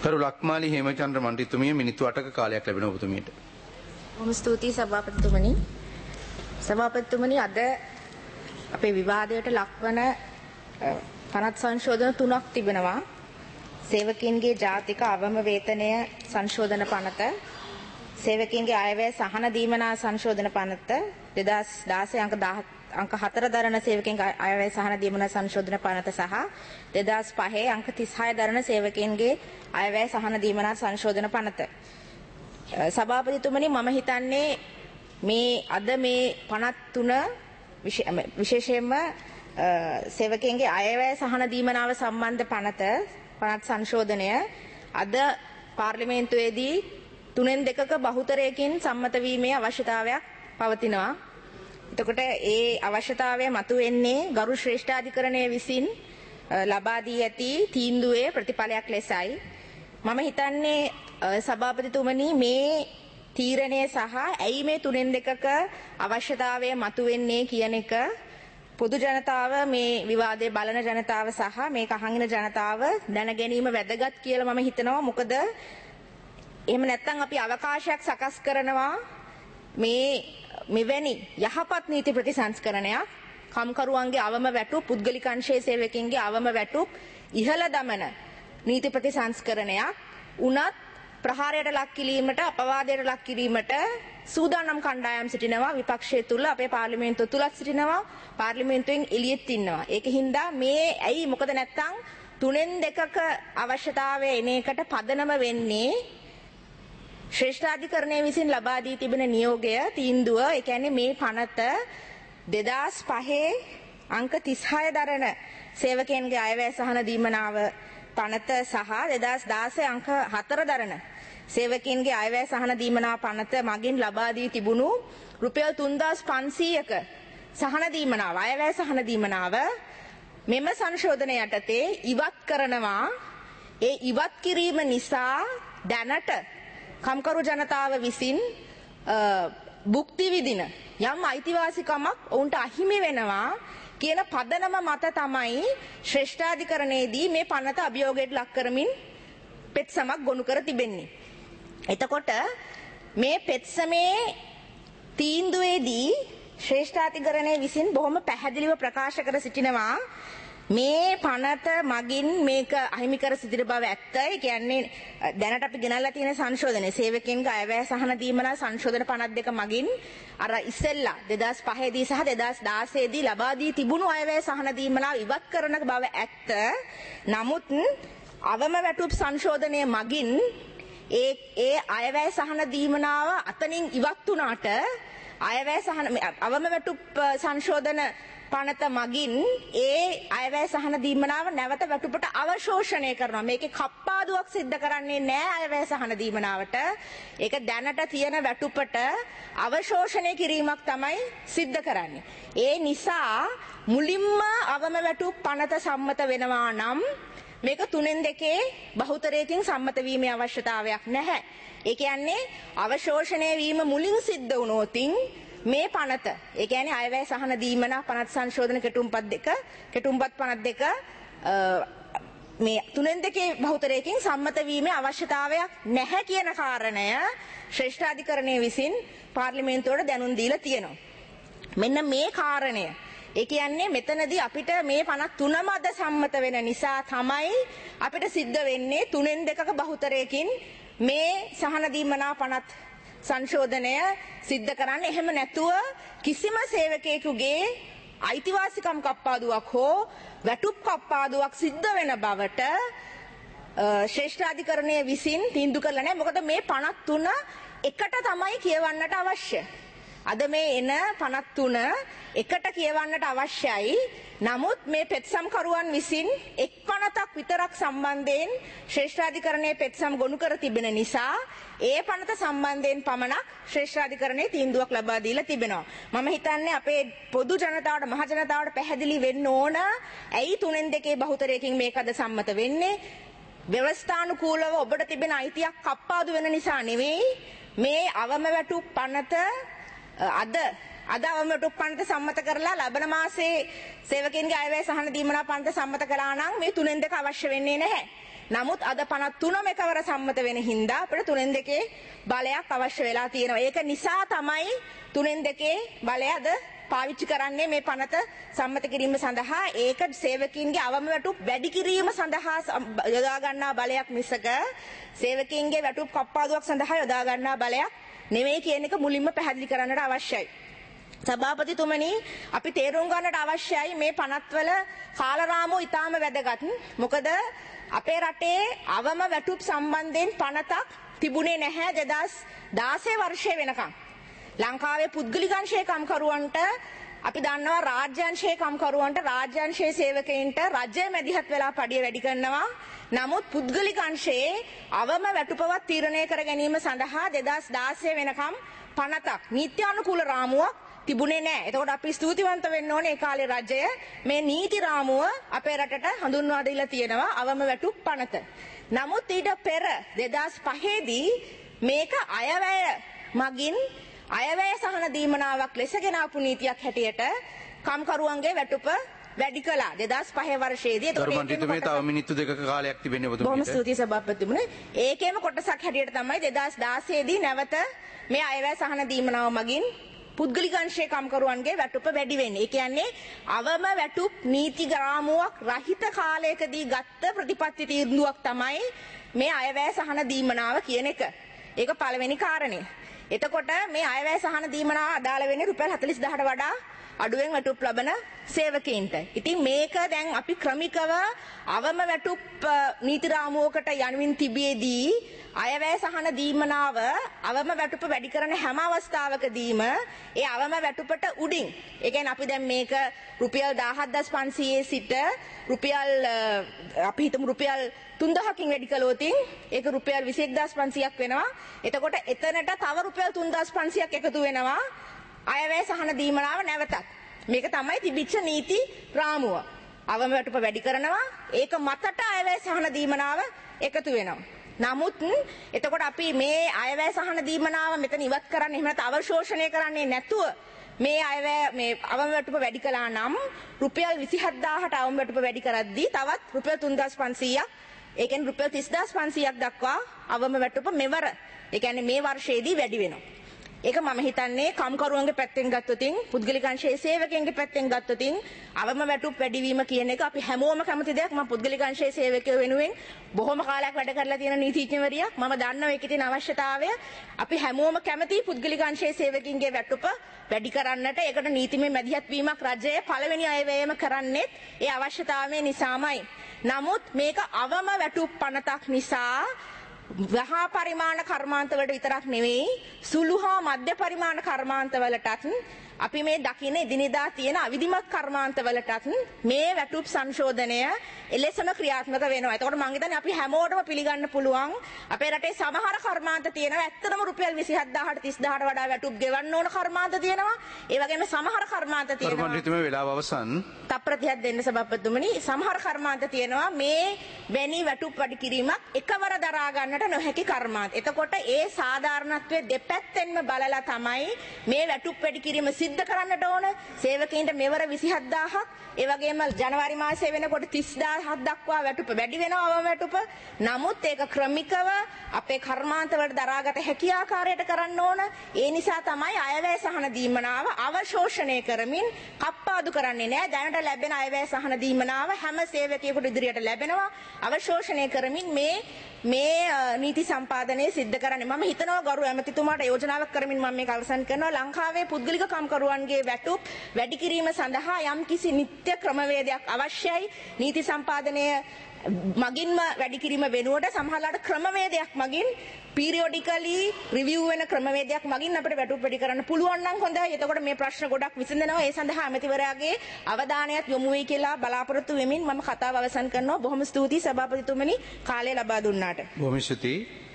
කරු ලක්මාලි හේමචන්ද්‍ර මණ්ඩිතුමිය මිනිත්තු 8ක කාලයක් ලැබෙන ඔබතුමියට. බොහොම ස්තුතියි සභාපතිතුමනි. සභාපතිතුමනි අද අපේ විවාදයට ලක්වන පනත් සංශෝධන 3ක් තිබෙනවා. සේවකයන්ගේ ජාතික අවම වේතනය සංශෝධන පනත, සේවකයන්ගේ අයවැය සහන දීමනා සංශෝධන පනත, 2016 අංක 4 දරන සේවකයන්ගේ අයවැය සහන දීමනා සංශෝධන පනත සහ 2005 අංක 36 දරන සේවකයන්ගේ අයවැය සහන දීමනා සංශෝධන පනත. සභාපතිතුමනි මම හිතන්නේ මේ අද මේ 53 විශේෂයෙන්ම සේවකයන්ගේ අයවැය සහන දීමනාව සම්බන්ධ පනත සංශෝධනය අද පාර්ලිමේන්තුවේදී 3/2ක බහුතරයකින් සම්මත වීමේ අවශ්‍යතාවයක් පවතිනවා. එතකොට ඒ අවශ්‍යතාවය මතුවෙන්නේ ගරු ශ්‍රේෂ්ඨාධිකරණය විසින් ලබා දී ඇති තීන්දුවේ ප්‍රතිඵලයක් ලෙසයි. මම හිතන්නේ සභාපතිතුමනි මේ තීරණය සහ ඇයි මේ 3/2ක අවශ්‍යතාවය මතුවෙන්නේ කියන එක පොදු ජනතාව මේ විවාදයේ බලන ජනතාව සහ මේක අහගෙන ජනතාව දැන ගැනීම වැදගත් කියලා මම හිතනවා. මොකද එහෙම නැත්නම් අපි අවකාශයක් සකස් කරනවා මේ මෙවැනි යහපත් නීති ප්‍රතිසංස්කරණයක්, කම්කරුවන්ගේ අවම වැටුප්, පුද්ගලික අංශයේ සේවකයන්ගේ අවම වැටුප් ඉහළ දමන නීති ප්‍රතිසංස්කරණයක් උනත් ප්‍රහාරයට ලක් කිරීමට, අපවාදයට ලක් කිරීමට සූදානම් කණ්ඩායම් සිටිනවා. විපක්ෂය තුල අපේ පාර්ලිමේන්තුව තුලත් සිටිනවා, පාර්ලිමේන්තුවෙන් එළියෙත් ඉන්නවා. ඒකින්ද මේ ඇයි මොකද නැත්තම් 3/2ක අවශ්‍යතාවය එන එකට පදනම වෙන්නේ ශ්‍රේෂ්ඨාධිකරණය විසින් ලබා දී තිබෙන නියෝගය තීන්දුව. ඒ කියන්නේ මේ පනත 2005 අංක 36 දරන සේවකයන්ගේ අයවැය සහන දීමනාව පනත සහ 2016 අංක 4 දරන සේවකයන්ගේ අයවැය සහන දීමනා පනත මගින් ලබා දී තිබුණු රුපියල් 3500ක සහන දීමනාව, අයවැය සහන දීමනාව මෙම සංශෝධනය යටතේ ඉවත් කරනවා. ඒ ඉවත් කිරීම නිසා දැනට කම්කරු ජනතාව විසින් භුක්ති විඳින යම් අයිතිවාසිකමක් ඔවුන්ට අහිමි වෙනවා කියන පදනම මත තමයි ශ්‍රේෂ්ඨාධිකරණයේදී මේ පනත අභියෝගයට ලක් කරමින් පෙත්සමක් ගොනු කර තිබෙන්නේ. එතකොට මේ පෙත්සමේ තීන්දුවේදී ශ්‍රේෂ්ඨාධිකරණය විසින් බොහොම පැහැදිලිව ප්‍රකාශ කර සිටිනවා මේ පනත මගින් මේක අහිමි කර සිටින බව ඇත්ත. ඒ කියන්නේ දැනට අපි ගෙනල්ලා තියෙන සංශෝධනයේ සේවකයන්ගේ අයවැය සහන දීමනා සංශෝධන 52 මගින් අර ඉස්සෙල්ලා 2005 දී සහ 2016 දී ලබා දී තිබුණු අයවැය සහන දීමනා ඉවත් කරන බව ඇත්ත. නමුත් අවම වැටුප් සංශෝධනයේ මගින් ඒ අයවැය සහන දීමනාව අතනින් ඉවත් වුණාට අයවැය සහන අවම වැටුප් සංශෝධන පනත මගින් ඒ අයවැය සහන දීමනාව නැවත වැටුපට අවශෝෂණය කරනවා. මේකේ කප්පාදුවක් සිද්ධ කරන්නේ නැහැ අයවැය සහන දීමනාවට. ඒක දැනට තියෙන වැටුපට අවශෝෂණය කිරීමක් තමයි සිද්ධ කරන්නේ. ඒ නිසා මුලින්ම අවම වැටුප් පනත සම්මත වෙනවා නම් මේක 3/2 බහුතරයකින් සම්මත වීමේ අවශ්‍යතාවයක් නැහැ. ඒ කියන්නේ අවශෝෂණය වීම මුලින් සිද්ධ වුණොතින් මේ පනත, ඒ කියන්නේ අයවැය සහන දීමනා පනත් සංශෝධන කෙටුම්පත් 52 මේ 3/2 බහුතරයකින් සම්මත වීමේ අවශ්‍යතාවයක් නැහැ කියන කාරණය ශ්‍රේෂ්ඨාධිකරණය විසින් පාර්ලිමේන්තුවට දැනුම් දීලා තියෙනවා. මෙන්න මේ කාරණය, ඒ කියන්නේ මෙතනදී අපිට මේ 53ම අද සම්මත වෙන නිසා තමයි අපිට සිද්ධ වෙන්නේ 3/2ක බහුතරයකින් මේ සහන දීමනා පනත් සංශෝධනය සිද්ධ කරන්න. එහෙම නැතුව කිසිම සේවකයෙකුගේ අයිතිවාසිකම් කප්පාදුවක් හෝ වැටුප් කප්පාදුවක් සිද්ධ වෙන බවට ශ්‍රේෂ්ඨාධිකරණය විසින් තීන්දුව කරලා නැහැ. මොකද මේ 53 එකට තමයි කියවන්නට අවශ්‍ය. අද මේ එන 53 එකට කියවන්නට අවශ්‍යයි. නමුත් මේ පෙත්සම් කරුවන් විසින් එක් පනතක් විතරක් සම්බන්ධයෙන් ශ්‍රේෂ්ඨාධිකරණයේ පෙත්සම් ගොනු කර තිබෙන නිසා ඒ පනත සම්බන්ධයෙන් පමණක් ශ්‍රේෂ්ඨාධිකරණයේ තීන්දුවක් ලබා දීලා තිබෙනවා. මම හිතන්නේ අපේ පොදු ජනතාවට, මහ ජනතාවට පැහැදිලි වෙන්න ඕන ඇයි 3/2 බහුතරයකින් මේක අද සම්මත වෙන්නේ. ව්‍යවස්ථානුකූලව ඔබට තිබෙන අයිතියක් කප්පාදු වෙන නිසා නෙවෙයි. මේ අවම වැටුප් පනත අද අවම වැටුප් පනත සම්මත කරලා ලබන මාසේ සේවකයන්ගේ අයවැය සහන දීමනා පනත සම්මත කළා නම් මේ 3/2 අවශ්‍ය වෙන්නේ නැහැ. නමුත් අද 53ම එකවර සම්මත වෙන හින්දා අපිට 3න් 2 බලයක් අවශ්‍ය වෙලා තියෙනවා. ඒක නිසා තමයි 3න් 2 බලය අද පාවිච්චි කරන්නේ මේ පනත සම්මත කිරීම සඳහා. ඒක සේවකීන්ගේ අවම වැටුප් වැඩි කිරීම සඳහා යොදා ගන්නා බලයක් මිසක සේවකීන්ගේ වැටුප් කප්පාදුවක් සඳහා යොදා ගන්නා බලයක් නෙමෙයි කියන එක මුලින්ම පැහැදිලි කරන්නට අවශ්‍යයි. සභාපතිතුමනි, අපි තේරුම් ගන්නට අවශ්‍යයි මේ පනත්වල කාලරාමුව ඉතාම වැදගත්. මොකද අපේ රටේ අවම වැටුප් සම්බන්ධයෙන් පනතක් තිබුණේ නැහැ 2016 වර්ෂයේ වෙනකම්. ලංකාවේ පුද්ගලිකංශයේ කම්කරුවන්ට අපි දන්නවා රාජ්‍යාංශයේ කම්කරුවන්ට රාජ්‍යාංශයේ සේවකයින්ට රජය මැදිහත් වෙලා පඩිය වැඩි කරනවා. නමුත් පුද්ගලිකංශයේ අවම වැටුපවත් තීරණය කර ගැනීම සඳහා 2016 වෙනකම් පනතක් නීත්‍යානුකූල රාමුවක් තිබුණේ නැහැ. එතකොට අපි ස්තුතිවන්ත වෙන්න ඕනේ ඒ කාලේ රජය මේ නීති රාමුව අපේ රටට හඳුන්වා දීලා තියෙනවා අවම වැටුප් පනත. නමුත් ඊට පෙර 2005 දී මේක අයවැය මගින් අයවැය සහන දීමනාවක් ලෙස ගෙන ආපු නීතියක් හැටියට කම්කරුවන්ගේ වැටුප වැඩි කළා 2005 වර්ෂයේදී. ඒතකොට මන්ත්‍රීතුමේ තව මිනිත්තු දෙකක කාලයක් තිබෙන්නේ ඔබතුමීට. බොහොම ස්තුතියි සභාපතිතුමනි. ඒකේම කොටසක් හැටියට තමයි 2016 දී නැවත මේ අයවැය සහන දීමනාව මගින් පුද්ගලිකංශයේ කම්කරුවන්ගේ වැටුප වැඩි වෙන්නේ. ඒ කියන්නේ අවම වැටුප් නීති ග්‍රාමුවක් රහිත කාලයකදී ගත්ත ප්‍රතිපත්ති තීන්දුවක් තමයි මේ අයවැය සහන දීමනාව කියන එක. ඒක පළවෙනි කාරණය. එතකොට මේ අයවැය සහන දීමනාව අදාළ වෙන්නේ රුපියල් 40000ට වඩා අඩුවෙන් වැටුප් ලබන සේවකයින්ට. ඉතින් මේක දැන් අපි ක්‍රමිකව අවම වැටුප් නීති රාමුවකට යනුවින් තිබියදී අයවැය සහන දීමනාව අවම වැටුප වැඩි කරන හැම අවස්ථාවකදීම ඒ අවම වැටුපට උඩින්, ඒ කියන්නේ අපි දැන් මේක රුපියල් 17500 සිට රුපියල් අපි හිතමු රුපියල් 3000කින් වැඩි කළොත් ඒක රුපියල් 21500ක් වෙනවා. එතකොට එතනට තව රුපියල් 3500ක් එකතු වෙනවා අයවැය සහන දීමනාව නැවතත්. මේක තමයි තිබිච්ච නීති රාමුව. අවම වැටුප වැඩි කරනවා, ඒක මතට අයවැය සහන දීමනාව එකතු වෙනවා. නමුත් එතකොට අපි මේ අයවැය සහන දීමනාව මෙතන ඉවත් කරන්නේ එහෙම නැත්නම් අවශෝෂණය කරන්නේ නැතුව මේ අයවැය මේ අවම වැටුප වැඩි කළා නම් රුපියල් 27000ට අවම වැටුප වැඩි කරද්දී තවත් රුපියල් 3500ක්, ඒ කියන්නේ රුපියල් 30500ක් දක්වා අවම වැටුප මෙවර, ඒ කියන්නේ මේ වර්ෂයේදී වැඩි වෙනවා. ඒක මම හිතන්නේ කම්කරුවන්ගේ පැත්තෙන් ගත්තොත් පුද්ගලිකංශයේ සේවකයන්ගේ පැත්තෙන් ගත්තොත් අවම වැටුප් වැඩිවීම කියන එක අපි හැමෝම කැමති දෙයක්. මම පුද්ගලිකංශයේ සේවකයෝ වෙනුවෙන් බොහොම කාලයක් වැඩ කරලා තියෙන නීතිඥවරියක්. මම දන්නවා ඒකේ තියෙන අවශ්‍යතාවය. අපි හැමෝම කැමති පුද්ගලිකංශයේ සේවකින්ගේ වැටුප වැඩි කරන්නට. ඒකට නීතිමය මැදිහත් වීමක් රජයේ පළවෙනි අයවැයම කරන්නේ ඒ අවශ්‍යතාවය නිසාමයි. නමුත් මේක අවම වැටුප් පනතක් නිසා වහා පරිමාණ කර්මාන්තවලට විතරක් නෙවෙයි සුළු හා මධ්‍ය පරිමාණ කර්මාන්තවලටත් අපි මේ දකින එදිනෙදා තියෙන අවිධිමත් කර්මාන්තවලටත් මේ වැටුප් සංශෝධනය එලෙසම ක්‍රියාත්මක වෙනවා. එතකොට මම හිතන්නේ අපි හැමෝටම පිළිගන්න පුළුවන් අපේ රටේ සමහර කර්මාන්ත තියෙනවා ඇත්තටම රුපියල් 27000ට 30000ට වඩා වැටුප් ගෙවන්න ඕන කර්මාන්ත තියෙනවා. ඒ වගේම සමහර කර්මාන්ත තියෙනවා. මන්ත්‍රීතුමේ වෙලාව අවසන්. තප්පරතියක් දෙන්න සභාපතිතුමනි. සමහර කර්මාන්ත තියෙනවා මේ වැනි වැටුප් වැඩි කිරීමක් එකවර දරා ගන්නට නොහැකි කර්මාන්ත. එතකොට ඒ සාධාරණත්වයේ දෙපැත්තෙන්ම බලලා තමයි මේ වැටුප් වැඩි කිරීම සිද්ධ කරන්නට ඕන. සේවකයින්ට මෙවර 27000ක්, ඒ වගේම ජනවාරි මාසයේ වෙනකොට 30000ක් දක්වා වැටුප වැඩි වෙනවා වැටුප. නමුත් ඒක ක්‍රමිකව අපේ කර්මාන්තවලට දරාගත හැකි ආකාරයට කරන්න ඕන. ඒ නිසා තමයි අයවැය සහන දීමනාව අවශෝෂණය කරමින් කප්පාදු කරන්නේ නැහැ. දැනට ලැබෙන අයවැය සහන දීමනාව හැම සේවකයෙකුට ඉදිරියට ලැබෙනවා. අවශෝෂණය කරමින් මේ නීති සම්පාදනය සිද්ධ කරන්නේ. මම හිතනවා ගරු ඇමතිතුමාට යෝජනාවක් කරමින් මම මේක අවසන් කරනවා. ලංකාවේ පුද්ගලික කම්කරුවන්ගේ වැටුප් වැඩි කිරීම සඳහා යම්කිසි නිත්‍ය ක්‍රමවේදයක් අවශ්‍යයි. නීති සම්පාදනය මගින්ම වැඩි කිරීම වෙනුවට සමහරවිට ක්‍රමවේදයක් මගින් පීරියොඩිකලි රිවිව් වෙන ක්‍රමවේදයක් මගින් අපිට වැටුප් වැඩි කරන්න පුළුවන් නම් හොඳයි. එතකොට මේ ප්‍රශ්න ගොඩක් විසඳනවා. ඒ සඳහා ඇමතිවරයාගේ අවධානයත් යොමු වෙයි කියලා බලාපොරොත්තු වෙමින් මම කතාව අවසන් කරනවා. බොහොම ස්තුතියි සභාපතිතුමනි කාලය ලබා දුන්නාට. බොහොම ස්තුතියි.